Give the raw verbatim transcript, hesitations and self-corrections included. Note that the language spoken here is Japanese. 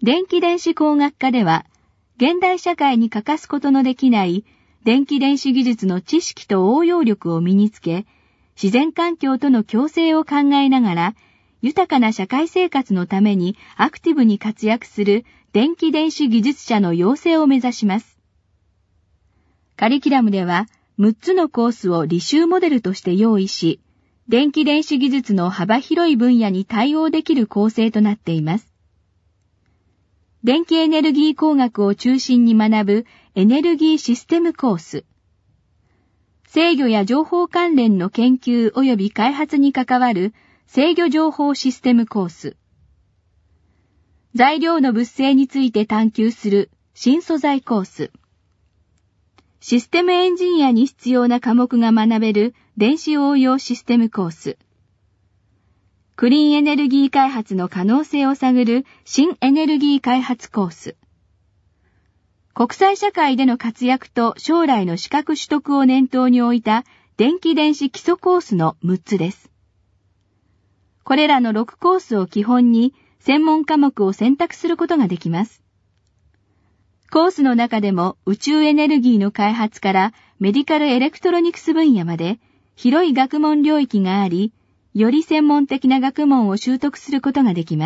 電気電子工学科では、現代社会に欠かすことのできない電気電子技術の知識と応用力を身につけ、自然環境との共生を考えながら、豊かな社会生活のためにアクティブに活躍する電気電子技術者の養成を目指します。カリキュラムではむっつのコースを履修モデルとして用意し、電気電子技術の幅広い分野に対応できる構成となっています。電気エネルギー工学を中心に学ぶエネルギーシステムコース。制御や情報関連の研究及び開発に関わる制御情報システムコース。材料の物性について探求する新素材コース。システムエンジニアに必要な科目が学べる電子応用システムコース。クリーンエネルギー開発の可能性を探る新エネルギー開発コース。国際社会での活躍と将来の資格取得を念頭に置いた電気電子基礎コースのむっつです。これらのろくコースを基本に専門科目を選択することができます。コースの中でも宇宙エネルギーの開発からメディカルエレクトロニクス分野まで広い学問領域があり、より専門的な学問を習得することができます。